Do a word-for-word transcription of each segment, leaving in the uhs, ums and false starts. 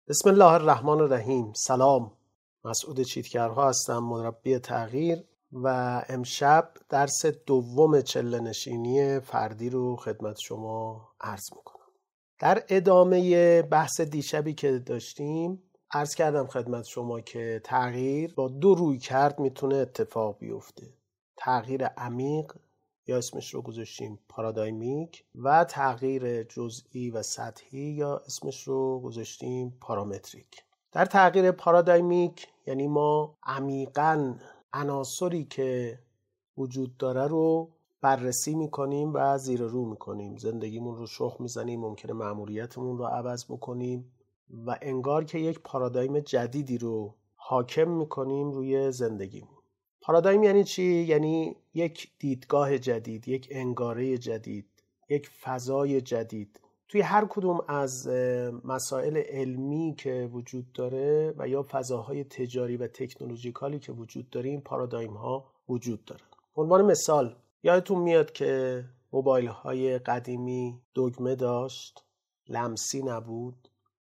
بسم الله الرحمن الرحیم. سلام، مسعود چیتکرها هستم، مربی تغییر، و امشب درس دوم چله‌نشینی فردی رو خدمت شما عرض میکنم. در ادامه بحث دیشبی که داشتیم عرض کردم خدمت شما که تغییر با دو رویکرد میتونه اتفاق بیفته: تغییر عمیق یا اسمش رو گذاشتیم پارادایمیک و تغییر جزئی و سطحی یا اسمش رو گذاشتیم پارامتریک. در تغییر پارادایمیک یعنی ما عمیقاً عناصری که وجود داره رو بررسی میکنیم و زیر رو میکنیم، زندگیمون رو شخم میزنیم، ممکنه مأموریتمون رو عوض بکنیم و انگار که یک پارادایم جدیدی رو حاکم میکنیم روی زندگیمون. پارادایم یعنی چی؟ یعنی یک دیدگاه جدید، یک انگاره جدید، یک فضای جدید. توی هر کدوم از مسائل علمی که وجود داره و یا فضاهای تجاری و تکنولوژیکالی که وجود داره این پارادایم ها وجود داره. به عنوان مثال یادتون میاد که موبایل های قدیمی دگمه داشت، لمسی نبود،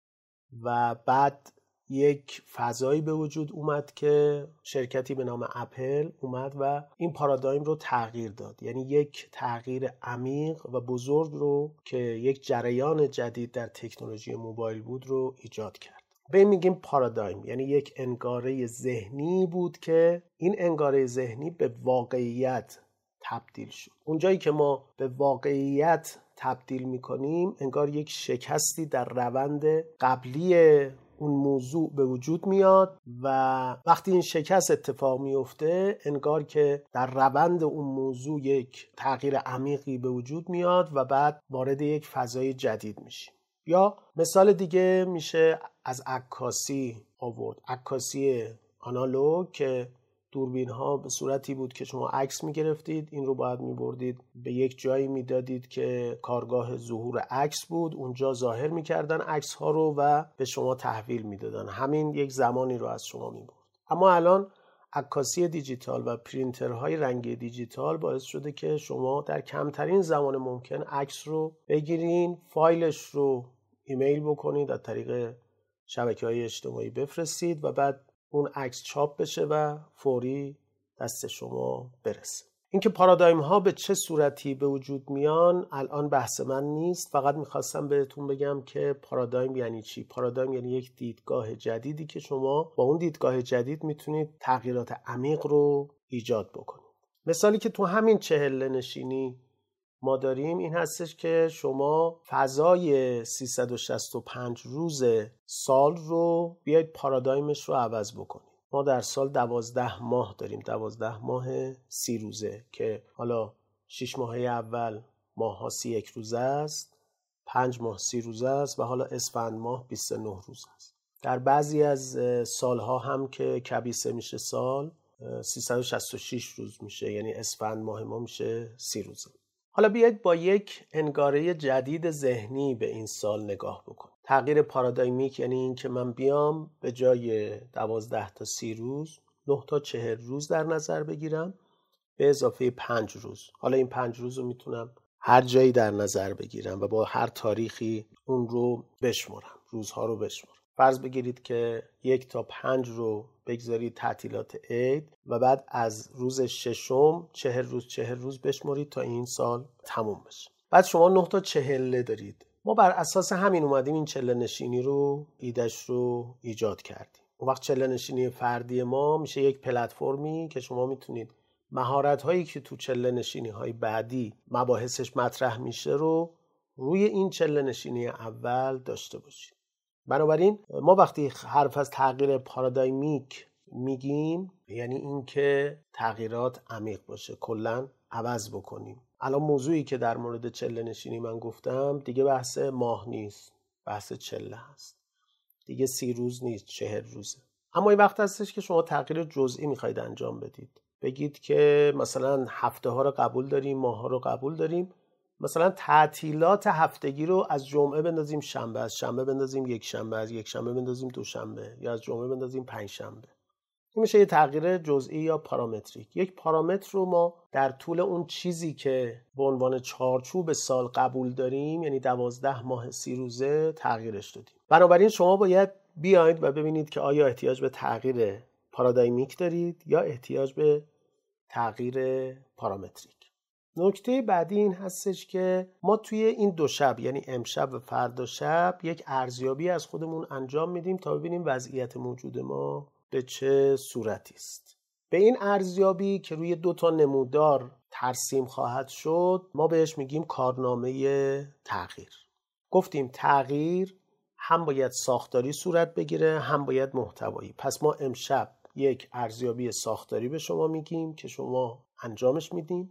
و بعد یک فضایی به وجود اومد که شرکتی به نام اپل اومد و این پارادایم رو تغییر داد. یعنی یک تغییر عمیق و بزرگ رو که یک جریان جدید در تکنولوژی موبایل بود رو ایجاد کرد. به این میگیم پارادایم، یعنی یک انگاره ذهنی بود که این انگاره ذهنی به واقعیت تبدیل شد. اونجایی که ما به واقعیت تبدیل میکنیم انگار یک شکستی در روند قبلی اون موضوع به وجود میاد و وقتی این شکست اتفاق میفته انگار که در روند اون موضوع یک تغییر عمیقی به وجود میاد و بعد وارد یک فضای جدید میشیم. یا مثال دیگه میشه از عکاسی آورد. عکاسی آنالوگ که دوربین ها به صورتی بود که شما عکس میگرفتید، این رو باید میبردید به یک جایی میدادید که کارگاه ظهور عکس بود، اونجا ظاهر میکردن عکس ها رو و به شما تحویل میدادن. همین یک زمانی رو از شما میبرد. اما الان عکاسی دیجیتال و پرینترهای رنگی دیجیتال باعث شده که شما در کمترین زمان ممکن عکس رو بگیرین، فایلش رو ایمیل بکنید، از طریق شبکه‌های اجتماعی بفرستید و بعد اون عکس چاپ بشه و فوری دست شما برسه. اینکه پارادایم ها به چه صورتی به وجود میان الان بحث من نیست، فقط میخواستم بهتون بگم که پارادایم یعنی چی. پارادایم یعنی یک دیدگاه جدیدی که شما با اون دیدگاه جدید میتونید تغییرات عمیق رو ایجاد بکنید. مثالی که تو همین چهله نشینی ما داریم این هستش که شما فضای سیصد و شصت و پنج روز سال رو بیاید پارادایمش رو عوض بکنید. ما در سال دوازده ماه داریم، دوازده ماه سی روزه که حالا شش ماهه اول ماه ها سی یک روزه است، پنج ماه سی روزه است و حالا اسفند ماه بیست و نه روزه است. در بعضی از سالها هم که کبیسه میشه سال سیصد و شصت و شش روز میشه، یعنی اسفند ماه ما میشه سی روزه. حالا بیایید با یک انگاره جدید ذهنی به این سال نگاه بکن. تغییر پارادایمیک یعنی این که من بیام به جای دوازده تا سی روز نه تا چهل روز در نظر بگیرم به اضافه پنج روز. حالا این پنج روز رو میتونم هر جایی در نظر بگیرم و با هر تاریخی اون رو بشمرم، روزها رو بشمرم. فرض بگیرید که یک تا پنج رو بگذارید تعطیلات عید و بعد از روز ششم چهل روز چهل روز بشمرید تا این سال تموم بشه. بعد شما نه تا چهله دارید. ما بر اساس همین اومدیم این چله نشینی رو ایدهش رو ایجاد کردیم. اون وقت چله نشینی فردی ما میشه یک پلتفرمی که شما میتونید مهارت هایی که تو چله نشینی های بعدی مباحثش مطرح میشه رو روی این چله نشینی اول داشته باشید. بنابراین ما وقتی حرف از تغییر پارادایمیک میگیم یعنی اینکه تغییرات عمیق باشه، کلاً عوض بکنیم. الان موضوعی که در مورد چله نشینی من گفتم دیگه بحث ماه نیست، بحث چله هست. دیگه سی روز نیست، چهل روزه. اما این وقت هستش که شما تغییر جزئی میخواید انجام بدید. بگید که مثلا هفته ها رو قبول داریم، ماه ها رو قبول داریم. مثلا تعطیلات هفتگی رو از جمعه بندازیم شنبه، از شنبه بندازیم یک شنبه، از یک شنبه بندازیم دوشنبه، یا از جمعه بندازیم پنج شنبه. این میشه یه تغییر جزئی یا پارامتریک. یک پارامتر رو ما در طول اون چیزی که به عنوان چارچوب سال قبول داریم، یعنی دوازده ماه سی روزه، تغییرش دادیم. بنابراین شما باید بیاید و ببینید که آیا احتیاج به تغییر پارادایمیک دارید یا احتیاج به تغییر پارامتریک. نکته بعدی این هستش که ما توی این دو شب، یعنی امشب و فردا شب، یک ارزیابی از خودمون انجام میدیم تا ببینیم وضعیت موجود ما به چه صورتی است. به این ارزیابی که روی دو تا نمودار ترسیم خواهد شد ما بهش میگیم کارنامه تغییر. گفتیم تغییر هم باید ساختاری صورت بگیره هم باید محتوایی. پس ما امشب یک ارزیابی ساختاری به شما میگیم که شما انجامش میدین.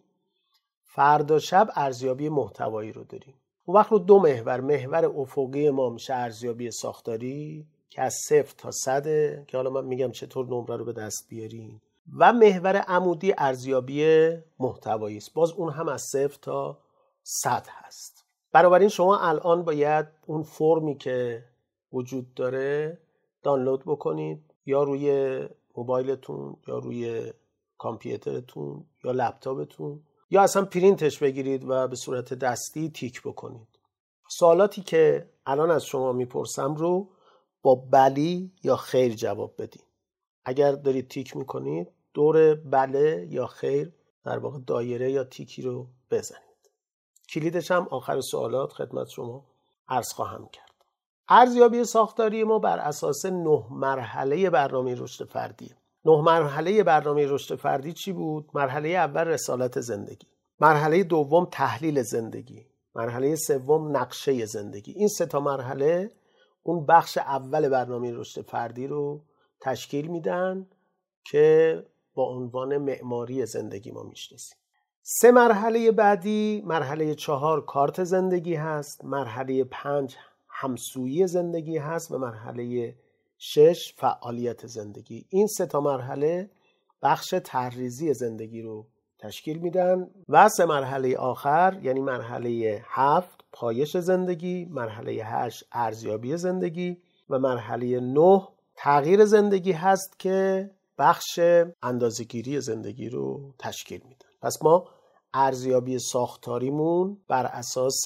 فردا شب ارزیابی محتوایی رو داریم. اون وقت رو دو محور، محور افقی ما میشه ارزیابی ساختاری که از صفر تا صده که حالا من میگم چطور نمره رو به دست بیارین، و محور عمودی ارزیابی محتوایی است، باز اون هم از صفر تا صد هست. بنابراین شما الان باید اون فرمی که وجود داره دانلود بکنید، یا روی موبایلتون یا روی کامپیوترتون یا لپتاپتون، یا اصلا پرینتش بگیرید و به صورت دستی تیک بکنید. سوالاتی که الان از شما میپرسم رو با بلی یا خیر جواب بدین. اگر دارید تیک میکنید دور بله یا خیر، در واقع دایره یا تیکی رو بزنید. کلیدش هم آخر سوالات خدمت شما عرض خواهم کرد. ارزیابی ساختاری ما بر اساس نه مرحله برنامه رشد فردی. نه مرحله برنامه رشد فردی چی بود؟ مرحله اول رسالت زندگی، مرحله دوم تحلیل زندگی، مرحله سوم نقشه زندگی. این سه تا مرحله اون بخش اول برنامه رشد فردی رو تشکیل میدن که با عنوان معماری زندگی ما میشناسیم. سه مرحله بعدی، مرحله چهار کارت زندگی هست، مرحله پنج همسویی زندگی هست و مرحله شش فعالیت زندگی. این سه تا مرحله بخش طرحریزی زندگی رو تشکیل میدن و سه مرحله آخر یعنی مرحله هفت پایش زندگی، مرحله هشت ارزیابی زندگی و مرحله نه تغییر زندگی هست که بخش اندازه‌گیری زندگی رو تشکیل میدن. پس ما ارزیابی ساختاریمون بر اساس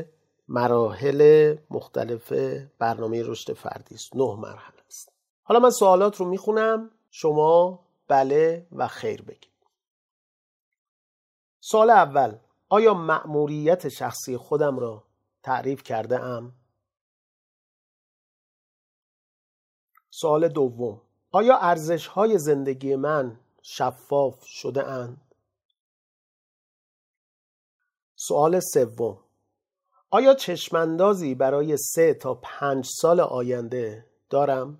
مراحل مختلف برنامه رشد فردی است. نه مرحله است. حالا من سوالات رو میخونم، شما بله و خیر بگید. سوال اول، آیا مأموریت شخصی خودم را تعریف کرده ام؟ سوال دوم، آیا ارزش‌های زندگی من شفاف شده اند؟ سوال سوم، آیا چشماندازی برای سه تا پنج سال آینده دارم؟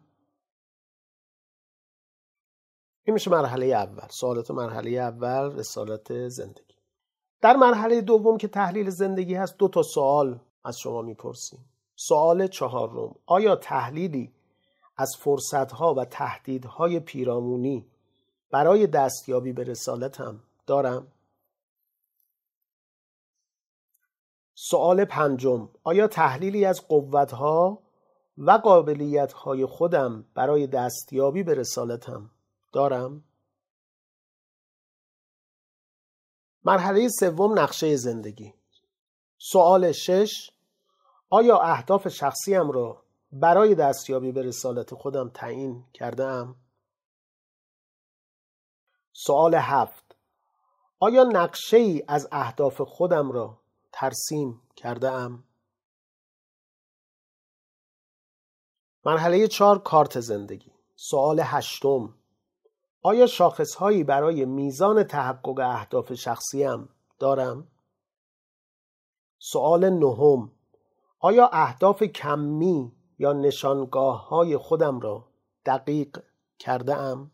این میشه مرحله اول، سوالات مرحله اول رسالت زندگی. در مرحله دوم که تحلیل زندگی هست دو تا سوال از شما میپرسیم. سوال چهارم، آیا تحلیلی از فرصتها و تهدیدهای پیرامونی برای دستیابی به رسالتم دارم؟ سوال پنجم، آیا تحلیلی از قوتها و قابلیتهای خودم برای دستیابی به رسالتم دارم؟ مرحله سوم نقشه زندگی. سوال شش، آیا اهداف شخصیم را برای دستیابی به رسالت خودم تعیین کرده ام؟ سوال هفت، آیا نقشه ای از اهداف خودم را ترسیم کرده ام؟ مرحله چهار کارت زندگی. سوال هشتم، آیا شاخصهایی برای میزان تحقق اهداف شخصیم دارم؟ سوال نهم، آیا اهداف کمی یا نشانگاه های خودم را دقیق کرده ام؟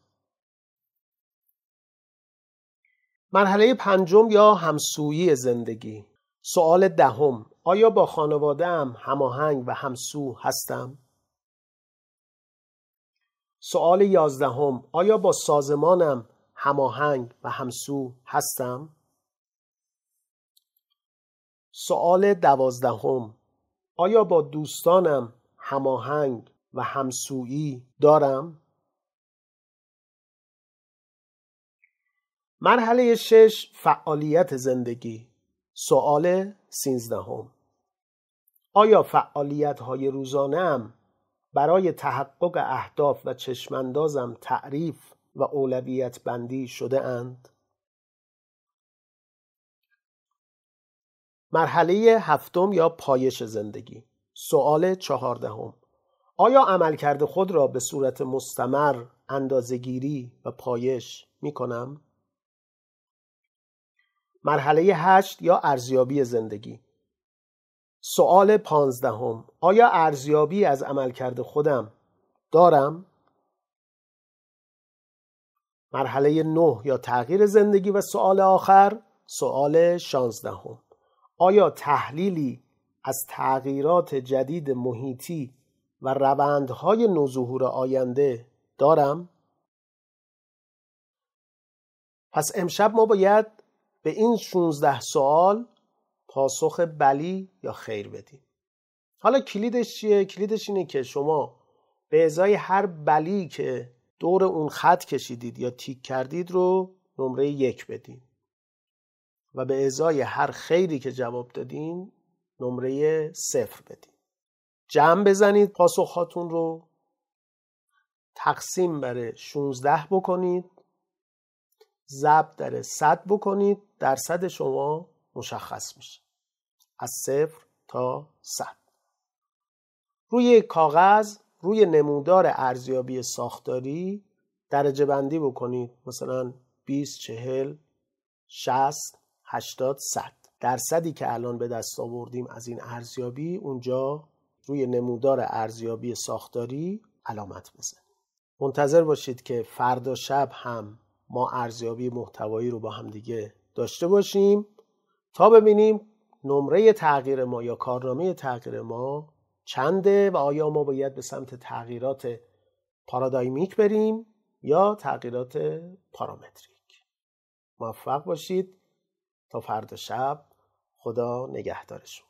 مرحله پنجم یا همسویی زندگی. سوال دهم، آیا با خانواده ام هماهنگ و همسو هستم؟ سوال یازدهم، آیا با سازمانم هماهنگ و همسو هستم؟ سوال دوازدهم، آیا با دوستانم هماهنگ و همسویی دارم؟ مرحله شش فعالیت زندگی. سوال سیزدهم، آیا فعالیت های روزانه‌ام برای تحقق اهداف و چشماندازم تعریف و اولویت بندی شده اند؟ مرحله هفتم یا پایش زندگی. سوال چهاردهم: آیا عملکرد خود را به صورت مستمر اندازه‌گیری و پایش می کنم؟ مرحله هشت یا ارزیابی زندگی. سوال پانزدهم: آیا ارزیابی از عملکرد خودم دارم؟ مرحله نه یا تغییر زندگی و سوال آخر. سوال شانزدهم: آیا تحلیلی از تغییرات جدید محیطی و روندهای نوظهور آینده دارم؟ پس امشب ما باید به این شانزده سوال پاسخ بلی یا خیر بدیم. حالا کلیدش چیه؟ کلیدش اینه که شما به ازای هر بلی که دور اون خط کشیدید یا تیک کردید رو نمره یک بدین و به ازای هر خیری که جواب دادین نمره صفر بدین. جمع بزنید پاسخهاتون رو، تقسیم بر شانزده بکنید، ضرب در صد بکنید، درصد شما مشخص میشه از صفر تا صد. روی کاغذ روی نمودار ارزیابی ساختاری درجه بندی بکنید، مثلا بیست، چهل، شصت، هشتاد، صد. درصدی که الان به دست آوردیم از این ارزیابی اونجا روی نمودار ارزیابی ساختاری علامت بزنید. منتظر باشید که فردا شب هم ما ارزیابی محتوایی رو با هم دیگه داشته باشیم تا ببینیم نمره تغییر ما یا کارنامه تغییر ما چنده و آیا ما باید به سمت تغییرات پارادایمیک بریم یا تغییرات پارامتریک. موفق باشید. تا فردا شب. خدا نگهدارشون.